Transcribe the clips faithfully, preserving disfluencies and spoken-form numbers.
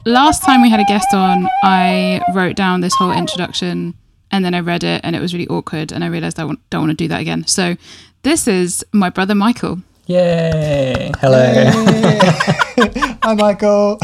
last time we had a guest on, I wrote down this whole introduction and then I read it and it was really awkward and I realised I don't want to do that again. So this is my brother Michael. Yay! Hello. Yay. Hi, Michael.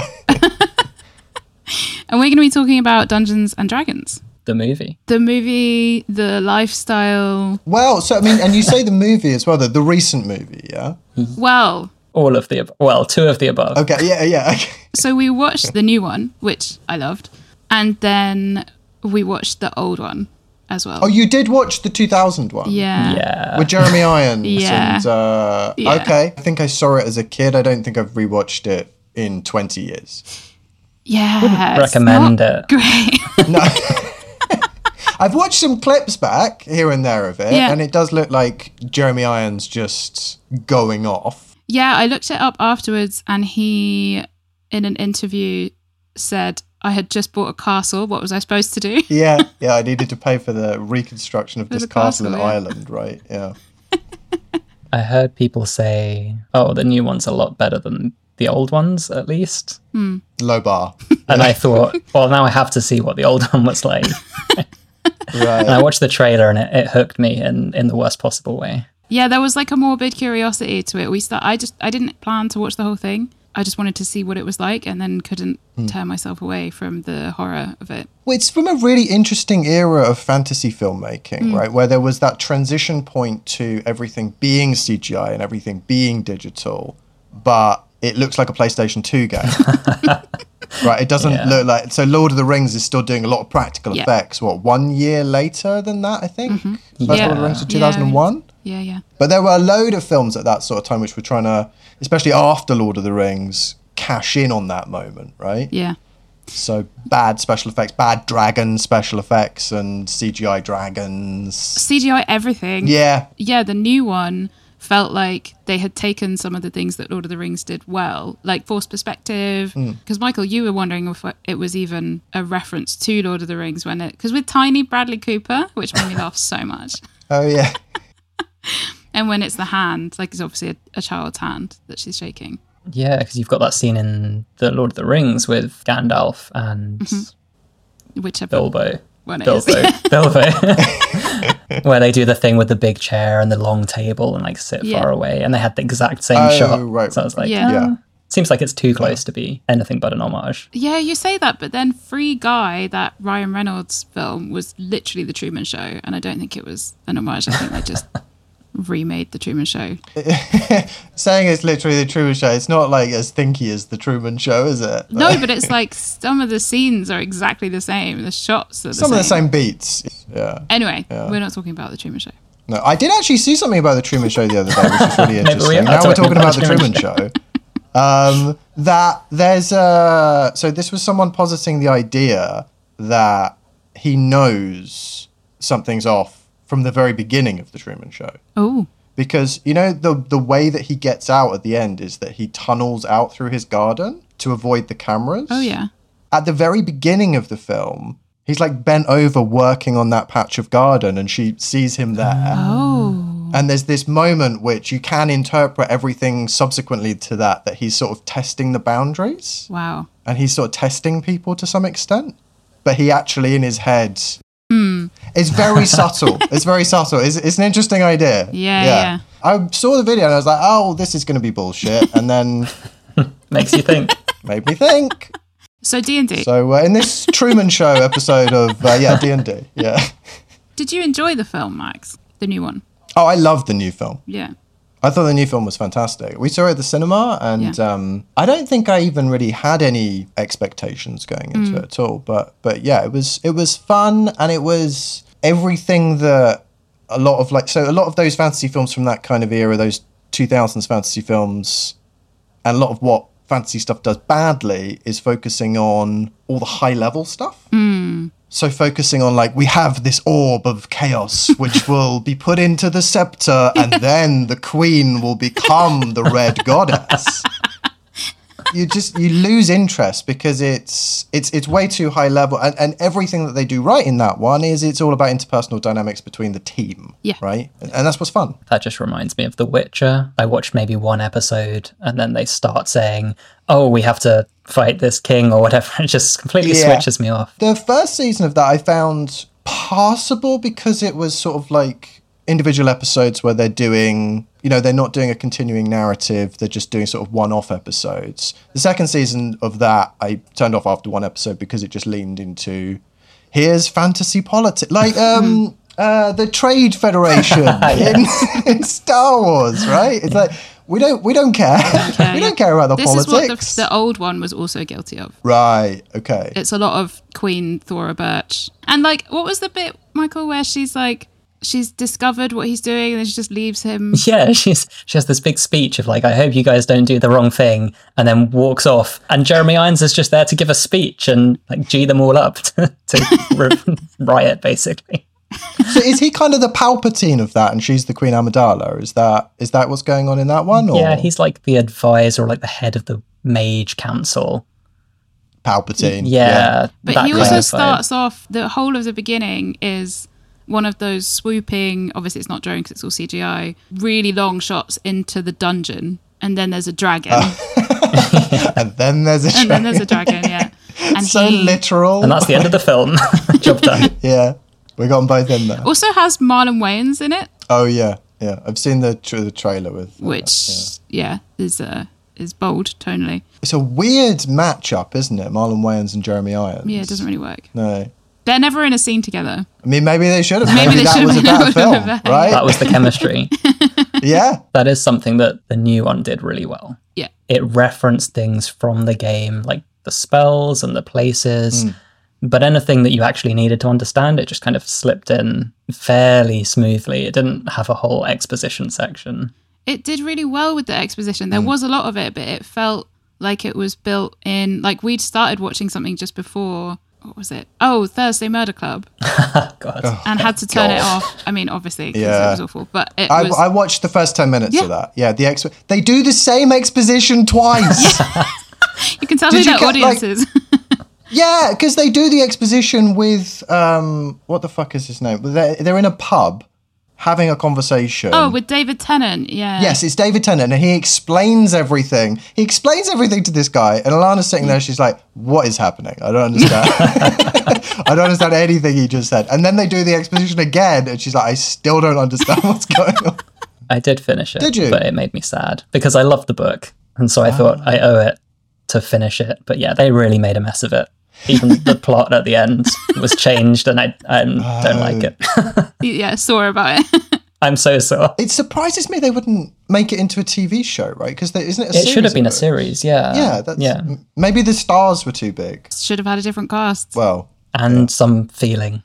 And we're going to be talking about Dungeons and Dragons. The movie. The movie, the lifestyle. Well, so I mean, and you say the movie as well, the, the recent movie, yeah? Well, all of the, well, two of the above. Okay, yeah, yeah. Okay. So we watched the new one, which I loved, and then we watched the old one as well. Oh, you did watch the two thousand one? Yeah. Yeah. With Jeremy Irons? Yeah. And, uh, Yeah. okay. I think I saw it as a kid. I don't think I've rewatched it in twenty years. Yeah. Wouldn't recommend it. Great. No. I've watched some clips back here and there of it, Yeah. and it does look like Jeremy Irons just going off. Yeah, I looked it up afterwards and he, in an interview, said, I had just bought a castle. What was I supposed to do? Yeah, yeah, I needed to pay for the reconstruction of For this the castle, in castle, yeah. Ireland, right? Yeah. I heard people say, oh, the new one's a lot better than the old ones, at least. Low bar. And I thought, well, now I have to see what the old one was like. And I Right. watched the trailer and it, it hooked me in, in the worst possible way. Yeah, there was like a morbid curiosity to it. We start. I just I didn't plan to watch the whole thing. I just wanted to see what it was like, and then couldn't turn myself away from the horror of it. Well, it's from a really interesting era of fantasy filmmaking, right? Where there was that transition point to everything being C G I and everything being digital, but it looks like a PlayStation two game. Right? It doesn't Yeah. look like... So Lord of the Rings is still doing a lot of practical Yeah. effects. What, one year later than that, I think? First Yeah. Lord of the Rings was two thousand one? Yeah, yeah. But there were a load of films at that sort of time which were trying to, especially after Lord of the Rings, cash in on that moment, right? Yeah. So bad special effects, bad dragon special effects and C G I dragons. C G I everything. Yeah. Yeah, the new one felt like they had taken some of the things that Lord of the Rings did well, like forced perspective. Because Michael, you were wondering if it was even a reference to Lord of the Rings when it, because with tiny Bradley Cooper, which made me laugh so much, Oh, yeah. and when it's the hand, like it's obviously a, a child's hand that she's shaking. Yeah, because you've got that scene in the Lord of the Rings with Gandalf and Whichever Bilbo. one it Bilbo. is. Bilbo. Where they do the thing with the big chair and the long table and like sit Yeah. far away, and they had the exact same Oh, shot. right, So I was like, Yeah. Yeah. seems like it's too close to be anything but an homage. Yeah, you say that, but then Free Guy, that Ryan Reynolds film, was literally The Truman Show, and I don't think it was an homage. I think they just remade The Truman Show. Saying it's literally the Truman Show, it's not like as thinky as the Truman Show, is it? No, but it's like some of the scenes are exactly the same. The shots are the Some same. of the same beats. Yeah. Anyway, Yeah. we're not talking about The Truman Show. No, I did actually see something about the Truman Show the other day, which is really we interesting. are Now we're talking talking about the Truman Show. Um, that there's a... So this was someone positing the idea that he knows something's off from the very beginning of the Truman Show. Oh, Because, you know, the the way that he gets out at the end is that he tunnels out through his garden to avoid the cameras. oh yeah. At the very beginning of the film, he's like bent over working on that patch of garden and she sees him there. Oh, And there's this moment which you can interpret everything subsequently to that, that he's sort of testing the boundaries wow. and he's sort of testing people to some extent. But he actually, in his head, it's very subtle. It's very subtle. It's, it's an interesting idea. Yeah, yeah. I saw the video and I was like, oh, this is going to be bullshit. And then Makes you think. made me think. So D and D. So uh, in this Truman Show episode of, uh, yeah, D and D, yeah. Did you enjoy the film, Max? The new one? Oh, I loved the new film. Yeah. I thought the new film was fantastic. We saw it at the cinema, and Yeah. um, I don't think I even really had any expectations going into it at all. But but yeah, it was it was fun, and it was everything that a lot of like so a lot of those fantasy films from that kind of era, those two thousands fantasy films, and a lot of what fantasy stuff does badly is focusing on all the high level stuff. So focusing on like, we have this orb of chaos which will be put into the scepter and then the queen will become the red goddess. You just, you lose interest because it's it's it's way too high level. And, and everything that they do right in that one is it's all about interpersonal dynamics between the team. Yeah. Right? And, and that's what's fun. That just reminds me of The Witcher. I watched maybe one episode and then they start saying, oh, we have to fight this king or whatever. It just completely Yeah. switches me off. The first season of that I found passable because it was sort of like individual episodes where they're doing, you know, they're not doing a continuing narrative. They're just doing sort of one-off episodes. The second season of that I turned off after one episode because it just leaned into, here's fantasy politics. Like, um... Uh, the Trade Federation in, in Star Wars, right? It's like we don't we don't care. Okay, we yeah. don't care about the this politics. is what the, the old one was also guilty of. Right. Okay. It's a lot of Queen Thora Birch. And like, what was the bit, Michael, where she's like, she's discovered what he's doing and then she just leaves him? Yeah, she's she has this big speech of like, I hope you guys don't do the wrong thing, and then walks off. And Jeremy Irons is just there to give a speech and like G them all up to, to riot, basically. So is he kind of the Palpatine of that, and she's the Queen Amidala? Is that is that what's going on in that one? Or? Yeah, he's like the advisor, or like the head of the Mage Council. Palpatine. Yeah, But that he kind also of vibe. starts off, the whole of the beginning is one of those swooping, obviously it's not drone because it's all C G I, really long shots into the dungeon. And then there's a dragon. And then there's a and then there's a dragon, yeah. And so he literal. And that's the end of the film. Job done. Yeah, we got them both in there. also has Marlon Wayans in it, Oh yeah, yeah. I've seen the tra- the trailer with uh, which, yeah. yeah, is uh, is bold tonally. It's a weird matchup, isn't it? Marlon Wayans and Jeremy Irons. Yeah, it doesn't really work. No. They're never in a scene together. I mean, maybe they should have. Maybe Maybe, they that should was a have better been film, able to have- right? That was the chemistry. Yeah. That is something that the new one did really well. Yeah. It referenced things from the game, like the spells and the places, Mm. but anything that you actually needed to understand, it just kind of slipped in fairly smoothly. It didn't have a whole exposition section. It did really well with the exposition. Mm. There was a lot of it, but it felt like it was built in, like we'd started watching something just before, what was it? Oh, Thursday Murder Club. God. And had to turn it God. off. I mean, obviously, because Yeah. it was awful. But it I, was... I watched the first ten minutes Yeah. of that. Yeah, the expo- they do the same exposition twice. you can tell Did who you their get, audience like- is. Yeah, because they do the exposition with um, what the fuck is his name? They're, they're in a pub having a conversation. Oh, with David Tennant, yeah. Yes, it's David Tennant, and he explains everything. He explains everything to this guy, and Alana's sitting there. She's like, "What is happening? I don't understand. I don't understand anything he just said." And then they do the exposition again, and she's like, "I still don't understand what's going on." I did finish it, Did you? but it made me sad because I loved the book. And so I thought I owe it to finish it. But yeah, they really made a mess of it. Even the plot at the end was changed, and I, I don't like it. Yeah, sore about it. I'm so sore. It surprises me they wouldn't make it into a T V show, right? Because isn't it? A It should have been a series. series, yeah. Yeah, that's, yeah. m- maybe the stars were too big. Should have had a different cast. Well, And some feeling.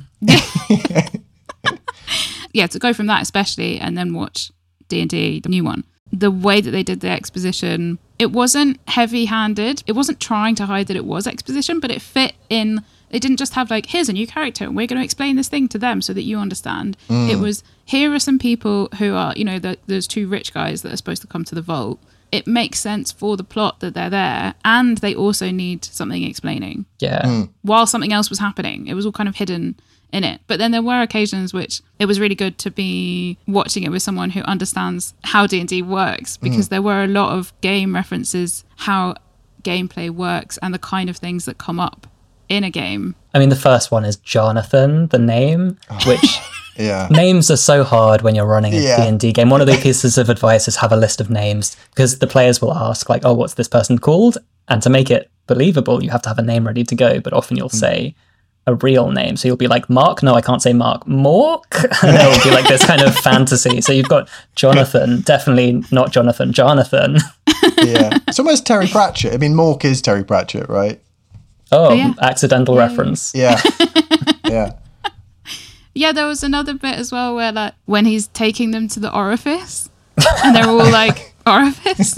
Yeah, to go from that especially and then watch D and D, the new one. The way that they did the exposition, it wasn't heavy-handed. It wasn't trying to hide that it was exposition, but it fit in. They didn't just have like, here's a new character and we're going to explain this thing to them so that you understand. It was, here are some people who are, you know, the, those two rich guys that are supposed to come to the vault. It makes sense for the plot that they're there, and they also need something explaining Yeah. while something else was happening. It was all kind of hidden in it. But then there were occasions which it was really good to be watching it with someone who understands how D and D works, because there were a lot of game references, how gameplay works and the kind of things that come up in a game. I mean, the first one is Jonathan, the name, which yeah. names are so hard when you're running a Yeah. D and D game. One of the pieces of advice is have a list of names, because the players will ask, like, oh, what's this person called? And to make it believable, you have to have a name ready to go. But often you'll say a real name. So you'll be like, Mark? No, I can't say Mark. Mork? And it will be like this kind of fantasy. So you've got Jonathan, definitely not Jonathan, Jonathan. Yeah. It's almost Terry Pratchett. I mean, Mork is Terry Pratchett, right? Oh, yeah. accidental Yeah. reference. Yeah. Yeah. Yeah, there was another bit as well where like when he's taking them to the orifice and they're all like, orifice?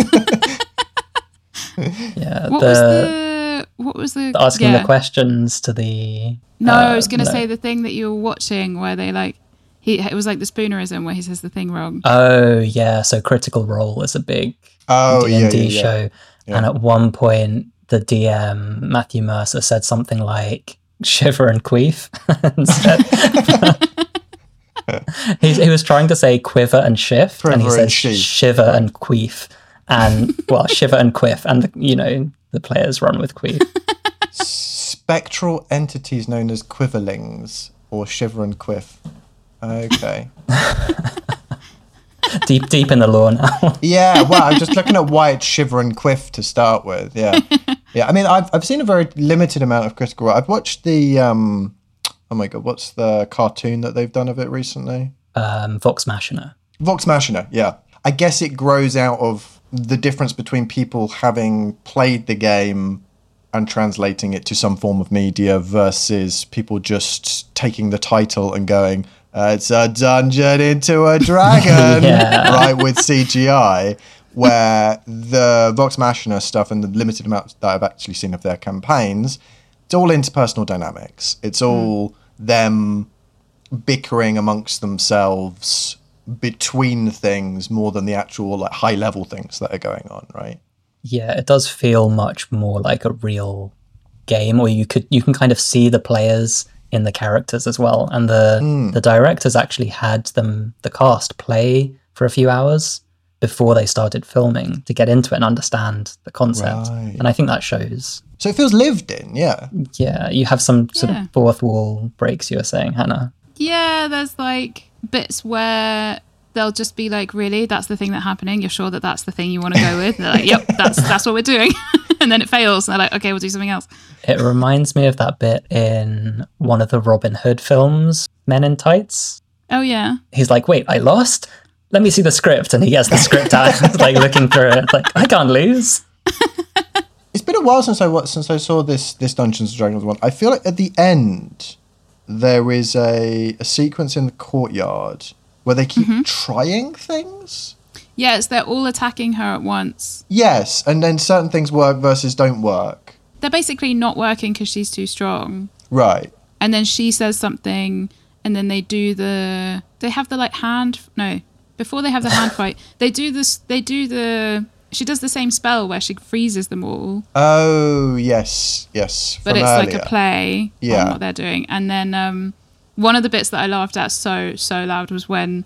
Yeah. What the, was the what was the asking yeah. the questions to the No, uh, I was going to no. say the thing that you were watching where they like he it was like the Spoonerism where he says the thing wrong. Oh yeah, so Critical Role is a big Oh, D yeah, and D yeah, yeah. show, and at one point the D M Matthew Mercer said something like "shiver and queef" instead. he, he was trying to say quiver and shift, and he Quiver said and sheaf. shiver and queef, and well, shiver and quiff, and you know the players run with queef. Spectral entities known as quiverlings or shiver and quiff. Okay. deep, deep in the lore now. Yeah, well, I'm just looking at why it's shiver and quiff to start with. Yeah, yeah. I mean, I've I've seen a very limited amount of Critical Role. I've watched the um, oh my god, what's the cartoon that they've done of it recently? Um, Vox Machina. Vox Machina. Yeah, I guess it grows out of the difference between people having played the game and translating it to some form of media versus people just taking the title and going, uh, it's a dungeon into a dragon, Yeah. right, with C G I, where the Vox Machina stuff and the limited amount that I've actually seen of their campaigns, it's all interpersonal dynamics. It's all mm. them bickering amongst themselves between things more than the actual like high-level things that are going on, right? Yeah, it does feel much more like a real game, or you could you can kind of see the players in the characters as well. And the mm. the directors actually had them the cast play for a few hours before they started filming to get into it and understand the concept. Right. And I think that shows. So it feels lived in, yeah. Yeah, you have some sort Yeah. of fourth wall breaks, you were saying, Hannah. Yeah, there's like bits where they'll just be like, really, that's the thing that's happening? You're sure that that's the thing you want to go with? They're like, yep, that's that's what we're doing. And then it fails. And they're like, okay, we'll do something else. It reminds me of that bit in one of the Robin Hood films, Men in Tights. Oh, yeah. He's like, wait, I lost? Let me see the script. And he gets the script out, like looking through it. Like, I can't lose. It's been a while since I watched, since I saw this this Dungeons and Dragons one. I feel like at the end there is a, a sequence in the courtyard where they keep mm-hmm. trying things. Yes, they're all attacking her at once. Yes, and then certain things work versus don't work. They're basically not working because she's too strong. Right. And then she says something, and then they do the... They have the, like, hand... No, before they have the hand fight, they do this... They do the... She does the same spell where she freezes them all. Oh, yes, yes. But it's earlier. like a play yeah. on what they're doing. And then um, one of the bits that I laughed at so, so loud was when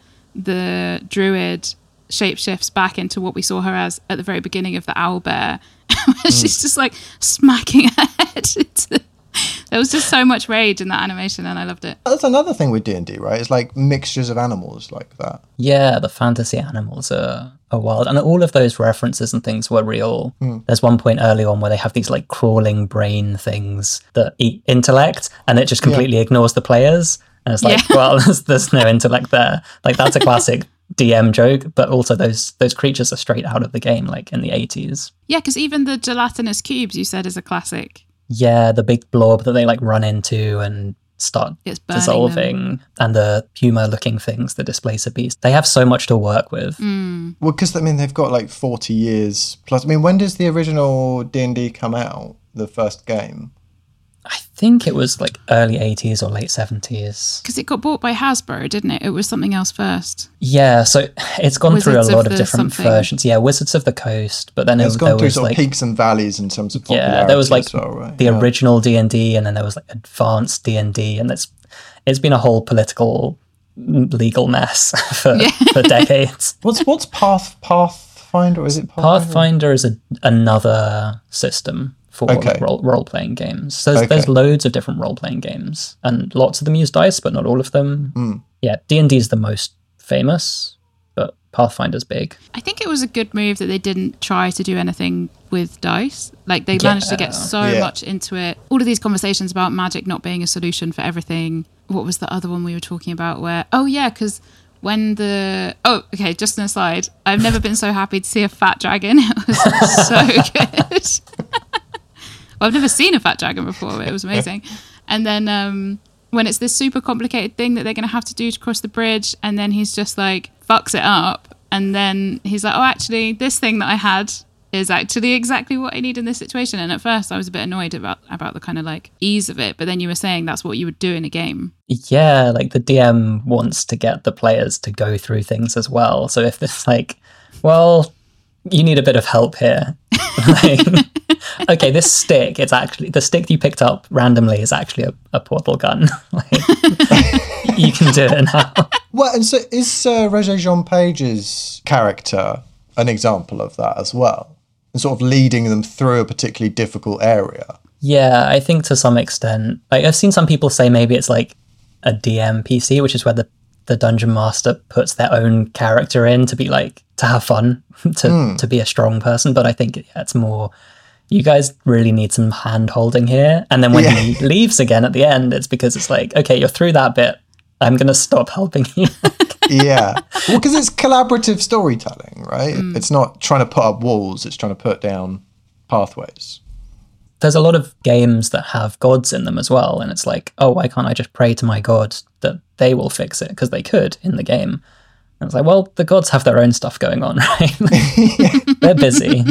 the druid shapeshifts back into what we saw her as at the very beginning of the owlbear. mm. She's just like smacking her head into... There was just so much rage in that animation, and I loved it. That's another thing with D and D, right? It's like mixtures of animals like that. Yeah, the fantasy animals are, are wild. And all of those references and things were real. Mm. There's one point early on where they have these like crawling brain things that eat intellect, and it just completely yeah. ignores the players. And it's like, yeah. well, there's, there's no intellect there. Like, that's a classic D M joke, but also those those creatures are straight out of the game, like in the eighties. Yeah, because even the gelatinous cubes you said is a classic. Yeah, the big blob that they like run into and start dissolving, them. And the puma-looking things that displace a beast. They have so much to work with. Mm. Well, because I mean they've got like forty years plus. I mean, when does the original D and D come out? The first game. I think it was like early eighties or late seventies. Because it got bought by Hasbro, didn't it? It was something else first. Yeah, so it's gone Wizards through a lot of of different something. versions. Yeah, Wizards of the Coast, but then it's it, gone there through was sort like of peaks and valleys in terms of popularity. Yeah, there was like as well, right? the yeah. original D and D, and then there was like advanced D and D, and it's it's been a whole political legal mess for, yeah. for decades. What's what's Path Pathfinder? Is it Pathfinder? Pathfinder is a, another system for okay. role, role-playing games. So there's, okay. there's loads of different role-playing games, and lots of them use dice, but not all of them. Mm. Yeah, D and D is the most famous, but Pathfinder's big. I think it was a good move that they didn't try to do anything with dice. Like, they managed yeah. to get so yeah. much into it. All of these conversations about magic not being a solution for everything. What was the other one we were talking about where... Oh, yeah, because... When the... Oh, okay, just an aside. I've never been so happy to see a fat dragon. It was so good. Well, I've never seen a fat dragon before, but it was amazing. And then um, when it's this super complicated thing that they're going to have to do to cross the bridge, and then he's just like, fucks it up. And then he's like, oh, actually, this thing that I had is actually exactly what I need in this situation. And at first I was a bit annoyed about, about the kind of like ease of it. But then you were saying that's what you would do in a game. Yeah, like the D M wants to get the players to go through things as well. So if it's like, well, you need a bit of help here. Like, okay, this stick, it's actually, the stick you picked up randomly is actually a, a portal gun. Like, you can do it now. Well, and so is uh, Regé-Jean Page's character an example of that as well? and sort of leading them through a particularly difficult area. Yeah, I think to some extent. Like, I've seen some people say maybe it's like a D M P C, which is where the, the dungeon master puts their own character in to be like, to have fun, to, mm. to be a strong person. But I think yeah, it's more, you guys really need some hand holding here. And then when yeah. he leaves again at the end, it's because it's like, okay, you're through that bit. I'm going to stop helping you. Yeah. Well, because it's collaborative storytelling, right? Mm. It's not trying to put up walls. It's trying to put down pathways. There's a lot of games that have gods in them as well. And it's like, oh, why can't I just pray to my god that they will fix it? Because they could in the game. And it's like, well, the gods have their own stuff going on, right? They're busy.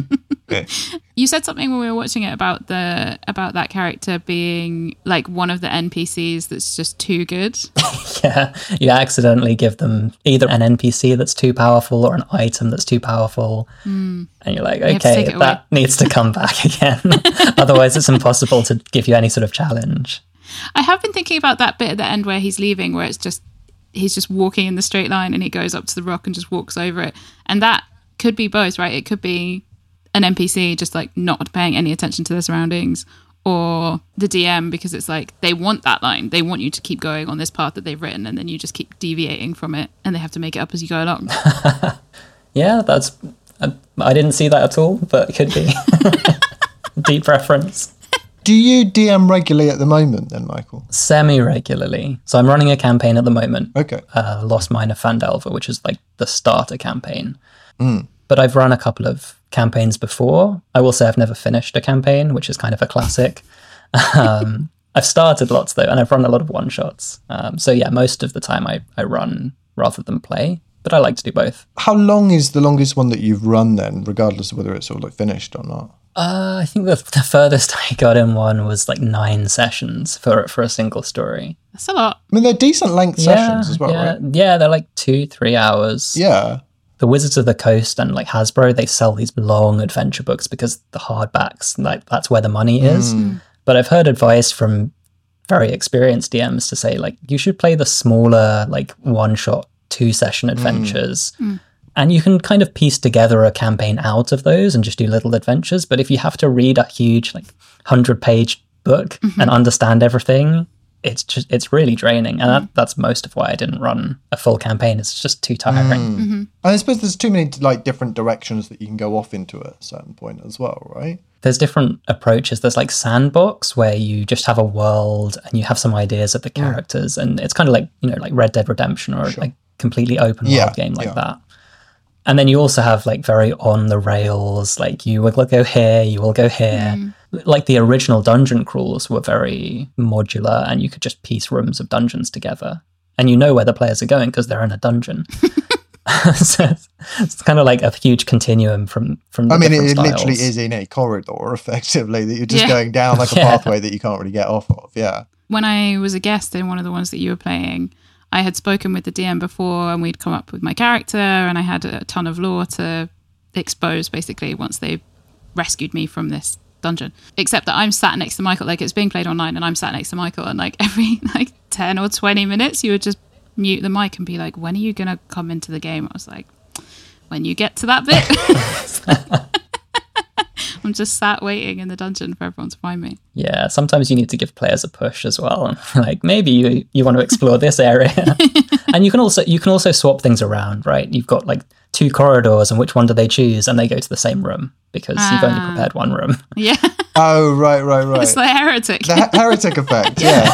You said something when we were watching it about the about that character being like one of the N P Cs that's just too good. Yeah, you accidentally give them either an N P C that's too powerful or an item that's too powerful. Mm. And you're like, okay, that away. needs to come back again. Otherwise, it's impossible to give you any sort of challenge. I have been thinking about that bit at the end where he's leaving, where it's just he's just walking in the straight line and he goes up to the rock and just walks over it. And that could be both, right? It could be an N P C just like not paying any attention to their surroundings, or the D M because it's like they want that line. They want you to keep going on this path that they've written, and then you just keep deviating from it and they have to make it up as you go along. Yeah, that's... I, I didn't see that at all, but it could be. Deep reference. Do you D M regularly at the moment then, Michael? Semi-regularly. So I'm running a campaign at the moment. Okay. Uh, Lost Mine of Phandelver, which is like the starter campaign. Mm. But I've run a couple of campaigns before. I will say I've never finished a campaign, which is kind of a classic. um, I've started lots though, and I've run a lot of one-shots. Um, so yeah, most of the time I, I run rather than play, but I like to do both. How long is the longest one that you've run then, regardless of whether it's sort of like finished or not? Uh, I think the, the furthest I got in one was like nine sessions for for a single story. That's a lot. I mean, they're decent length yeah, sessions as well, yeah, right? Yeah, they're like two, three hours. Yeah. The Wizards of the Coast and like Hasbro, they sell these long adventure books because the hardbacks, like that's where the money is. Mm. But I've heard advice from very experienced D Ms to say like, you should play the smaller, like one shot, two session adventures. Mm. Mm. And you can kind of piece together a campaign out of those and just do little adventures. But if you have to read a huge like hundred page book mm-hmm. and understand everything, it's just it's really draining, and that, that's most of why I didn't run a full campaign. It's just too tiring. Mm. Mm-hmm. I suppose there's too many like different directions that you can go off into at a certain point as well, right? There's different approaches. There's like Sandbox, where you just have a world and you have some ideas of the characters, mm. and it's kind of like, you know, like Red Dead Redemption or sure. like completely open world yeah, game like yeah. that. And then you also have like very on the rails, like you will go here, you will go here. Mm. Like the original dungeon crawls were very modular, and you could just piece rooms of dungeons together. And you know where the players are going because they're in a dungeon. So it's, it's kind of like a huge continuum from, from the I mean, it, different it literally styles. is in a corridor, effectively, that you're just yeah. going down like a yeah. pathway that you can't really get off of. Yeah. When I was a guest in one of the ones that you were playing, I had spoken with the D M before, and we'd come up with my character, and I had a ton of lore to expose, basically, once they rescued me from this dungeon. Except that I'm sat next to Michael, like it's being played online, and I'm sat next to Michael, and like every like ten or twenty minutes, you would just mute the mic and be like, when are you going to come into the game? I was like, when you get to that bit. I'm just sat waiting in the dungeon for everyone to find me. Yeah, sometimes you need to give players a push as well. Like maybe you you want to explore this area. And you can also you can also swap things around, right? You've got like two corridors, and which one do they choose? And they go to the same room because ah. you've only prepared one room. Yeah. Oh, right, right, right. It's the heretic. The he- heretic effect. Yeah,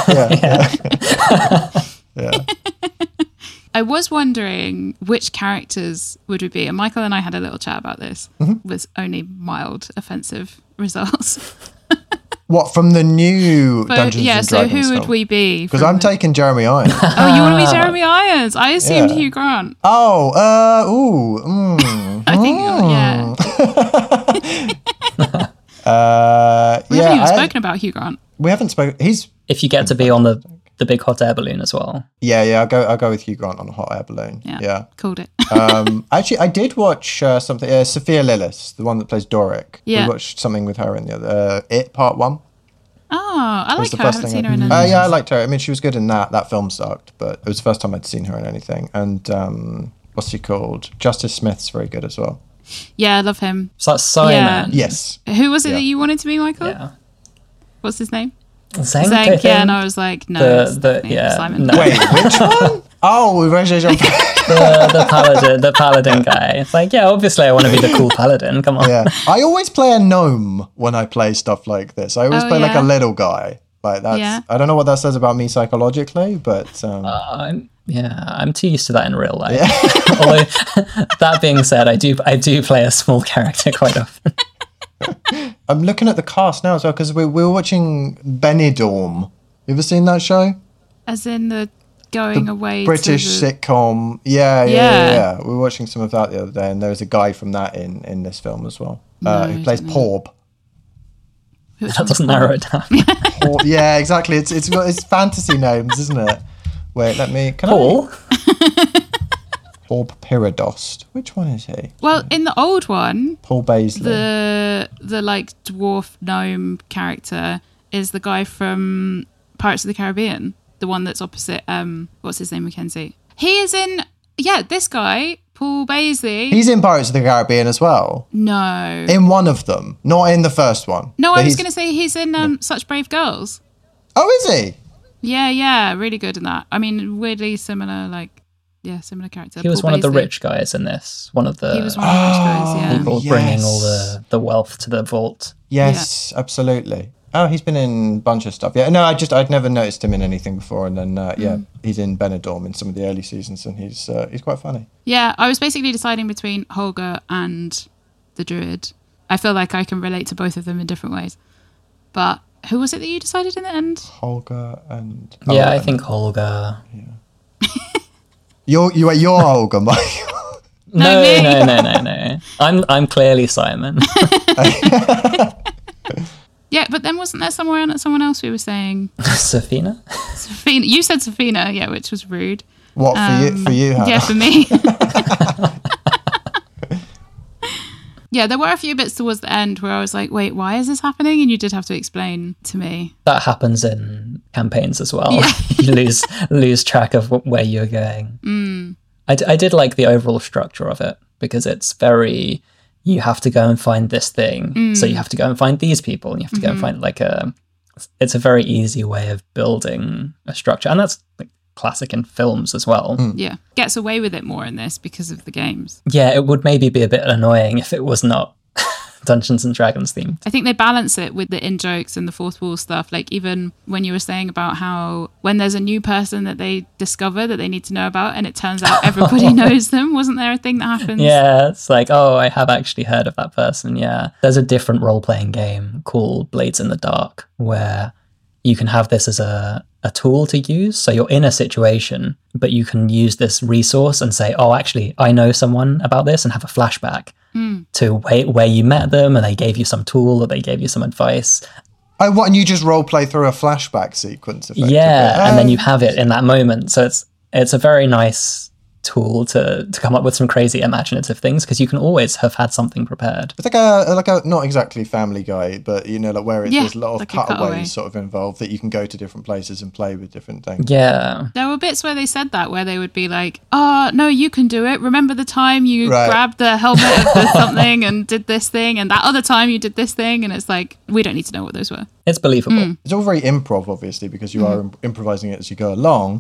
yeah. Yeah. yeah. yeah. I was wondering which characters would we be, and Michael and I had a little chat about this mm-hmm. with only mild offensive results. What, from the new but, Dungeons yeah, and so Dragons who film? would we be? Because I'm the... taking Jeremy Irons. Oh, you want to be Jeremy Irons? I assumed Yeah. Hugh Grant. Oh, uh, ooh, mm, I think, mm. yeah. uh, we yeah, haven't even I, spoken about Hugh Grant. We haven't spoken. He's if you get to be on the, the big hot air balloon as well. Yeah, yeah, I'll go. I'll go with Hugh Grant on a hot air balloon. Yeah, yeah. called it. um, actually, I did watch uh, something. Uh, Sophia Lillis, the one that plays Doric. Yeah. We watched something with her in the other. Uh, It Part One. Oh, I like the her. I first haven't thing seen I- her in anything. Uh, yeah, I liked her. I mean, she was good in that. That film sucked, but it was the first time I'd seen her in anything. And um, what's she called? Justice Smith's very good as well. Yeah, I love him. So that's Simon. Yes. Who was it Yeah. that you wanted to be, Michael? Yeah. What's his name? Zank, I Zank, think. yeah, and I was like, no, The- it's the- definitely yeah, Simon. no. Wait, which one? Oh, Regé Jean. the, the paladin, the paladin guy. It's like, yeah, obviously I want to be the cool paladin. Come on. Yeah, I always play a gnome when I play stuff like this. I always Oh, play like yeah. a little guy. Like that's. Yeah. I don't know what that says about me psychologically, but um, I'm, yeah, I'm too used to that in real life. Although that being said, I do I do play a small character quite often. I'm looking at the cast now as well because we, we were watching Benidorm. You ever seen that show? As in the going away British to the... sitcom. Yeah, yeah, Yeah. yeah, yeah. We were watching some of that the other day, and there was a guy from that in, in this film as well. Uh, No, he plays I don't know. Porb. Which That one's doesn't that? narrow it down. Porb. Yeah, exactly. It's it's got it's fantasy names, isn't it? Wait, let me. Can Paul? I? Porb Pyridost. Which one is he? Well, in the old one, Paul Baisley. the the like dwarf gnome character is the guy from Pirates of the Caribbean, the one that's opposite. Um, what's his name? Mackenzie. He is in. Yeah, this guy, Paul Baisley. He's in Pirates of the Caribbean as well. no, In one of them, not in the first one. no. But I was he's- going to say he's in um, Such Brave Girls. Oh, is he? Yeah, yeah, really good in that. I mean, weirdly similar, like yeah, similar character. He was Paul one of the Baisley. rich guys in this. One of the He was one of the rich guys. Yeah. people yes. bringing all the, the wealth to the vault. Yes, absolutely. Oh, he's been in a bunch of stuff. Yeah, no, I just I'd never noticed him in anything before, and then uh, yeah, Mm. he's in Benidorm in some of the early seasons, and he's uh, he's quite funny. Yeah, I was basically deciding between Holger and the Druid. I feel like I can relate to both of them in different ways. But who was it that you decided in the end? Holger and Yeah, oh, I and think Holger. you're you you're Holger, Mike. No, me. no, no, no, no. I'm I'm clearly Simon. Yeah, but then wasn't there somewhere someone else who was saying Safina? Safina? You said Safina, yeah, which was rude. What for Um, you? For you, Hannah? Yeah, for me. Yeah, there were a few bits towards the end where I was like, wait, why is this happening? And you did have to explain to me. That happens in campaigns as well. You lose lose track of wh- where you're going. Mm. I, d- I did like the overall structure of it because it's very, you have to go and find this thing. Mm. So you have to go and find these people and you have to go Mm-hmm. and find like a, it's a very easy way of building a structure. And that's like classic in films as well. Yeah. Gets away with it more in this because of the games. Yeah, it would maybe be a bit annoying if it was not Dungeons and Dragons themed. I think they balance it with the in-jokes and the fourth wall stuff. Like even when you were saying about how when there's a new person that they discover that they need to know about and it turns out everybody knows them, wasn't there a thing that happens? Yeah, it's like, oh, I have actually heard of that person. Yeah. There's a different role-playing game called Blades in the Dark where you can have this as a, a tool to use. So you're in a situation, but you can use this resource and say, oh, actually, I know someone about this and have a flashback Mm. to where, where you met them and they gave you some tool or they gave you some advice. Oh, what? And you just role play through a flashback sequence, effectively. Yeah, and then Oh. you have it in that moment. So it's it's a very nice tool to to come up with some crazy imaginative things because you can always have had something prepared. It's like a like a not exactly Family Guy, but you know, like where it's, Yeah, there's a lot of like a cutaways cutaway. sort of involved that you can go to different places and play with different things. Yeah. There were bits where they said that, where they would be like, oh, no, you can do it. Remember the time you Right. grabbed the helmet of the something and did this thing, and that other time you did this thing, and it's like, we don't need to know what those were. It's believable. It's all very improv, obviously, because you are imp- improvising it as you go along.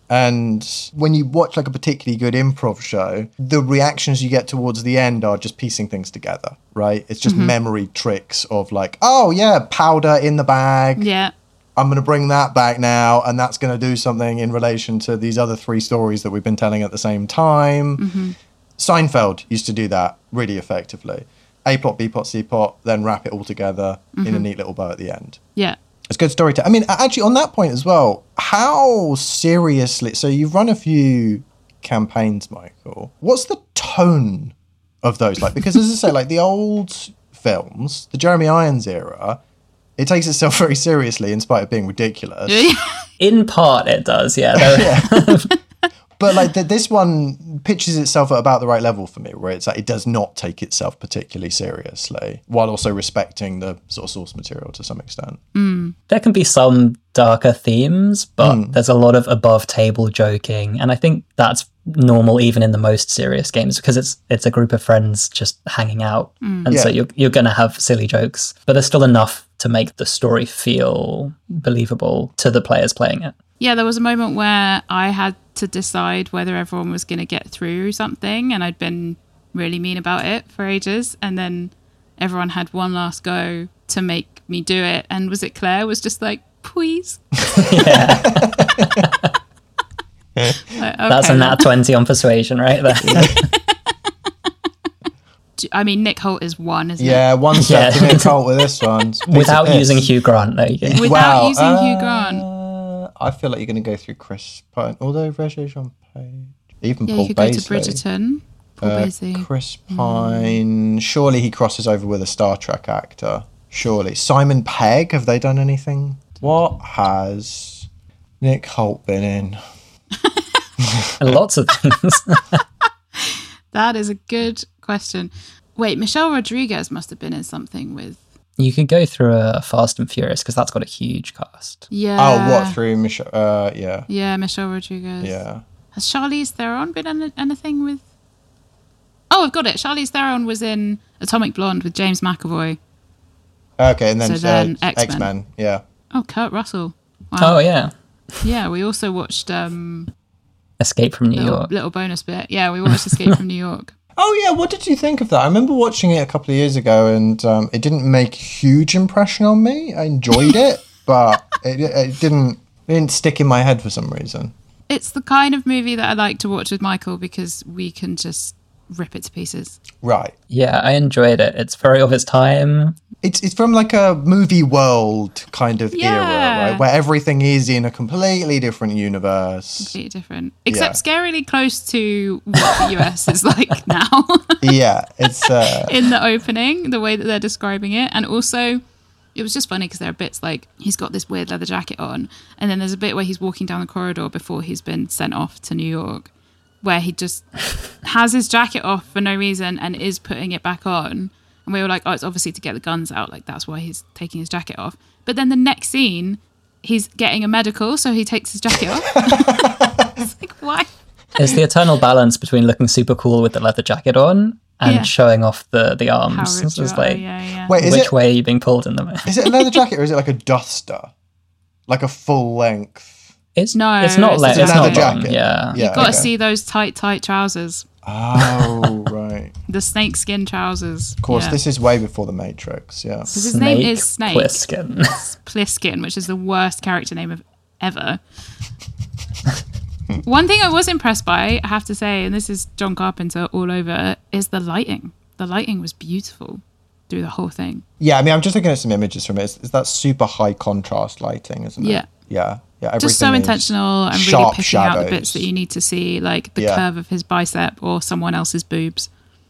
And when you watch like a particularly good improv show, the reactions you get towards the end are just piecing things together, right? It's just memory tricks of like, oh yeah, powder in the bag. Yeah. I'm going to bring that back now, and that's going to do something in relation to these other three stories that we've been telling at the same time. Seinfeld used to do that really effectively. A plot, B plot, C plot, then wrap it all together in a neat little bow at the end. Yeah. It's good storytelling. I mean, actually, on that point as well, how seriously... So you've run a few campaigns, Michael. What's the tone of those like? Because as I say, like the old films, the Jeremy Irons era, it takes itself very seriously in spite of being ridiculous. In part, it does. Yeah. There- But like the, this one pitches itself at about the right level for me, where it's like it does not take itself particularly seriously, while also respecting the sort of source material to some extent. there can be some darker themes, but Mm. there's a lot of above table joking, and I think that's normal even in the most serious games because it's it's a group of friends just hanging out, and so Yeah. you're you're going to have silly jokes, but there's still enough to make the story feel believable to the players playing it. Yeah, there was a moment where I had to decide whether everyone was going to get through something, and I'd been really mean about it for ages, and then everyone had one last go to make me do it, and was it Claire was just like, please? Yeah, Like, that's okay a then. nat twenty on persuasion right there. I mean, Nick Holt is one, isn't Yeah, one step Yeah. to Nick Holt with this one. Piece of Without piss. using Hugh Grant, there you go. it? Without Wow, using Hugh uh, Grant. I feel like you're going to go through Chris Pine, although Regé Jean Page, even Yeah, Paul you could go to Beasley. Bridgerton. Paul Uh, Beasley. Chris Pine. Surely he crosses over with a Star Trek actor. Surely. Simon Pegg, have they done anything? What has Nick Holt been in? Lots of things. That is a good question. Wait, Michelle Rodriguez must have been in something with... You could go through a Fast and Furious because that's got a huge cast. Yeah. Oh, what through Michelle? Uh, yeah, Yeah, Michelle Rodriguez. yeah. Has Charlize Theron been in anything with... Oh, I've got it. Charlize Theron was in Atomic Blonde with James McAvoy. Okay, and then, So then uh, X-Men. X-Men. Yeah. Oh, Kurt Russell. Oh Wow. yeah, Yeah, we also watched um, Escape from New little, York. little bonus bit. Yeah, we watched Escape from New York. Oh yeah, what did you think of that? I remember watching it a couple of years ago, and um, it didn't make a huge impression on me. I enjoyed it, but it, it didn't it didn't stick in my head for some reason. It's the kind of movie that I like to watch with Michael because we can just rip it to pieces. Right. Yeah, I enjoyed it. It's very of its time. It's it's from like a movie world kind of Yeah. era, right? Where everything is in a completely different universe. Completely different. Except Yeah. scarily close to what the U S is like now. Yeah, it's uh, In the opening, the way that they're describing it. And also, it was just funny because there are bits like he's got this weird leather jacket on, and then there's a bit where he's walking down the corridor before he's been sent off to New York, where he just has his jacket off for no reason and is putting it back on. And we were like, oh, it's obviously to get the guns out. Like, that's why he's taking his jacket off. But then the next scene, he's getting a medical, so he takes his jacket off. It's like, why? It's the eternal balance between looking super cool with the leather jacket on and Yeah. showing off the, the How arms. rich It's you just are. like, Yeah, yeah. wait, is which it way are you being pulled in the is it a leather jacket or is it like a duster, like a full length? It's No, it's not it's le- a it's leather not long. jacket. Yeah. Yeah. Got to okay. see those tight, tight trousers. Oh right. The snakeskin trousers. Of course, this is way before the Matrix. Yeah. Because his name is Snake Plissken. Plissken, which is the worst character name of ever. One thing I was impressed by, I have to say, and this is John Carpenter all over, is the lighting. The lighting was beautiful through the whole thing. Yeah, I mean, I'm just looking at some images from it. It's, it's that super high contrast lighting, isn't it? Yeah. Yeah. Yeah. Just so everything is intentional and really sharp picking out the shadows. bits that you need to see, like the Yeah. curve of his bicep or someone else's boobs.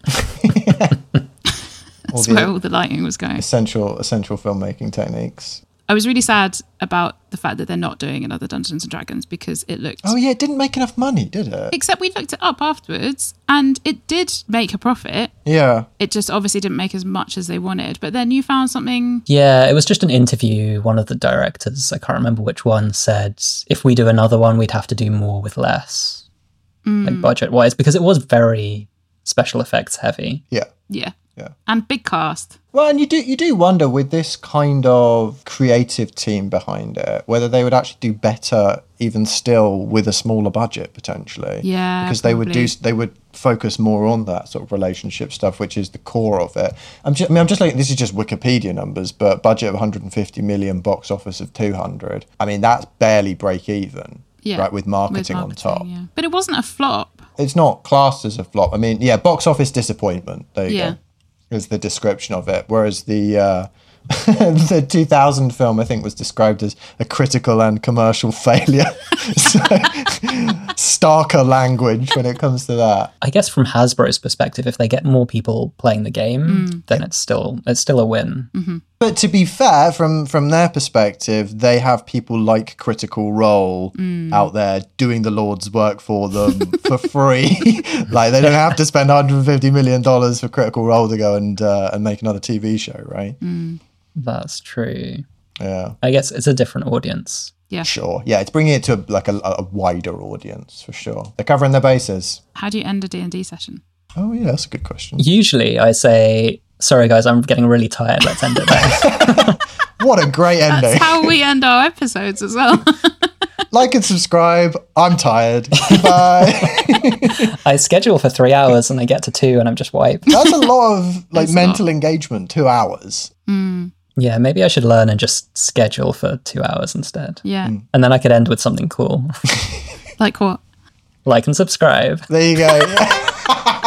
All That's the where all the lighting was going. essential essential filmmaking techniques. I was really sad about the fact that they're not doing another Dungeons and Dragons because it looked... Oh yeah, it didn't make enough money, did it? Except we looked it up afterwards and it did make a profit. Yeah. It just obviously didn't make as much as they wanted. But then you found something... Yeah, it was just an interview. One of the directors, I can't remember which one, said if we do another one, we'd have to do more with less, Mm. like budget wise, because it was very special effects heavy. Yeah. Yeah. Yeah. And big cast. Well, and you do you do wonder with this kind of creative team behind it whether they would actually do better even still with a smaller budget potentially. Yeah, because they would do probably. they would focus more on that sort of relationship stuff, which is the core of it. I'm just, I mean, I'm just like this is just Wikipedia numbers, but budget of one hundred fifty million, box office of two hundred. I mean, that's barely break even. Yeah. Right, with marketing, With marketing, on top. yeah. But it wasn't a flop. It's not classed as a flop. I mean, yeah, box office disappointment. There you Yeah. go. Is the description of it. Whereas the uh, the two thousand film, I think, was described as a critical and commercial failure. So starker language when it comes to that. I guess from Hasbro's perspective, if they get more people playing the game, then it's still it's still a win. But to be fair, from from their perspective, they have people like Critical Role out there doing the Lord's work for them for free. Like they don't have to spend one hundred fifty million dollars for Critical Role to go and uh, and make another T V show, right? That's true. Yeah. I guess it's a different audience. Yeah. Sure. Yeah, it's bringing it to like a, a wider audience for sure. They're covering their bases. How do you end a D and D session? Oh, yeah, that's a good question. Usually I say, sorry guys, I'm getting really tired. Let's end it there. What a great ending. That's how we end our episodes as well. Like and subscribe. I'm tired. Bye. I schedule for three hours and I get to two and I'm just wiped. That's a lot of like That's a mental lot. engagement, two hours. Yeah, maybe I should learn and just schedule for two hours instead. Yeah. And then I could end with something cool. Like what? Like and subscribe. There you go.